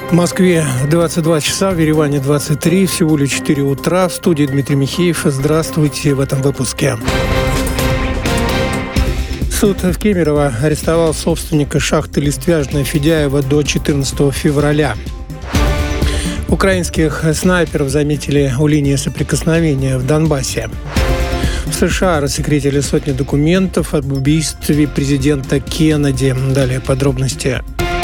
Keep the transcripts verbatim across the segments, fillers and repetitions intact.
В Москве двадцать два часа, в Ереване двадцать три, всего лишь четыре утра. В студии Дмитрий Михеев. Здравствуйте в этом выпуске. Суд в Кемерово арестовал собственника шахты Листвяжная Федяева до четырнадцатого февраля. Украинских снайперов заметили у линии соприкосновения в Донбассе. В США рассекретили сотни документов об убийстве президента Кеннеди. Далее подробности.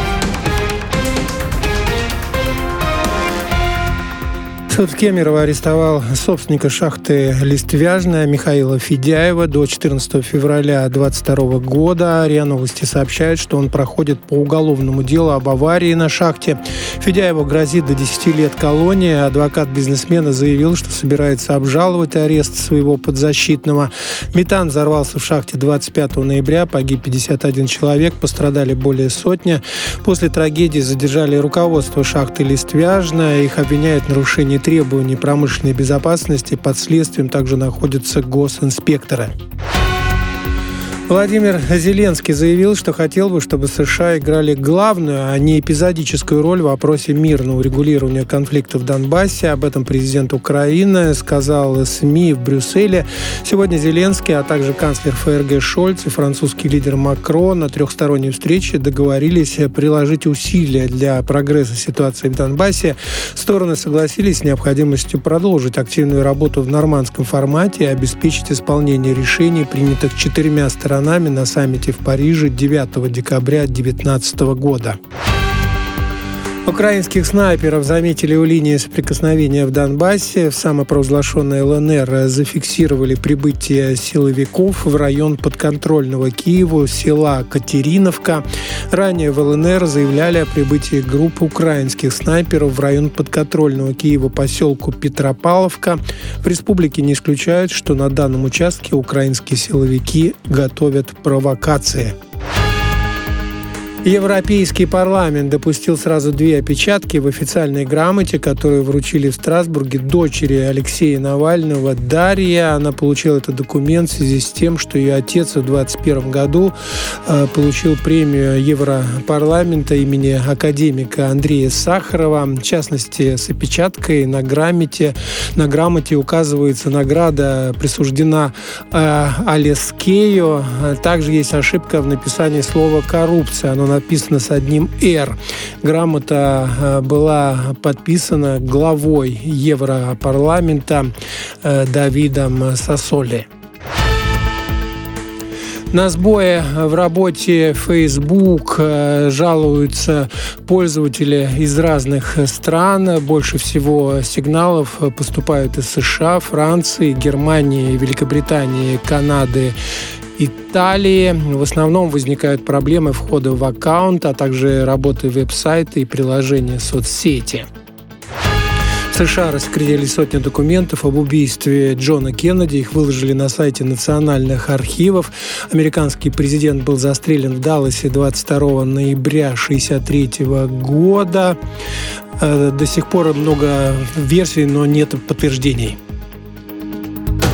Суд в Кемерово арестовал собственника шахты Листвяжная Михаила Федяева до четырнадцатого февраля двадцать второго года. РИА Новости сообщает, что он проходит по уголовному делу об аварии на шахте. Федяеву грозит до десяти лет колонии. Адвокат бизнесмена заявил, что собирается обжаловать арест своего подзащитного. Метан взорвался в шахте двадцать пятого ноября. Погиб пятьдесят один человек, пострадали более сотни. После трагедии задержали руководство шахты Листвяжная. Их обвиняют в нарушении требований промышленной безопасности. Под следствием также находятся госинспекторы. Владимир Зеленский заявил, что хотел бы, чтобы США играли главную, а не эпизодическую роль в вопросе мирного урегулирования конфликта в Донбассе. Об этом президент Украины сказал СМИ в Брюсселе. Сегодня Зеленский, а также канцлер ФРГ Шольц и французский лидер Макрон на трехсторонней встрече договорились приложить усилия для прогресса ситуации в Донбассе. Стороны согласились с необходимостью продолжить активную работу в нормандском формате и обеспечить исполнение решений, принятых четырьмя сторонами на саммите в Париже девятого декабря две тысячи девятнадцатого года. Украинских снайперов заметили у линии соприкосновения в Донбассе. В самопровозглашенной ЛНР зафиксировали прибытие силовиков в район подконтрольного Киеву села Катериновка. Ранее в ЛНР заявляли о прибытии группы украинских снайперов в район подконтрольного Киева поселку Петропавловка. В республике не исключают, что на данном участке украинские силовики готовят провокации. Европейский парламент допустил сразу две опечатки в официальной грамоте, которую вручили в Страсбурге дочери Алексея Навального Дарья. Она получила этот документ в связи с тем, что ее отец в двадцать первом году э, получил премию Европарламента имени академика Андрея Сахарова. В частности, с опечаткой на грамоте, на грамоте указывается награда присуждена э, Алескею. Также есть ошибка в написании слова «коррупция». Оно написано с одним «Р». Грамота была подписана главой Европарламента Давидом Сассоли. На сбои в работе Facebook жалуются пользователи из разных стран. Больше всего сигналов поступают из США, Франции, Германии, Великобритании, Канады, Италии. В основном возникают проблемы входа в аккаунт, а также работы веб-сайта и приложения соцсети. В США рассекретили сотни документов об убийстве Джона Кеннеди. Их выложили на сайте национальных архивов. Американский президент был застрелен в Далласе двадцать второго ноября шестьдесят третьего года. До сих пор много версий, но нет подтверждений.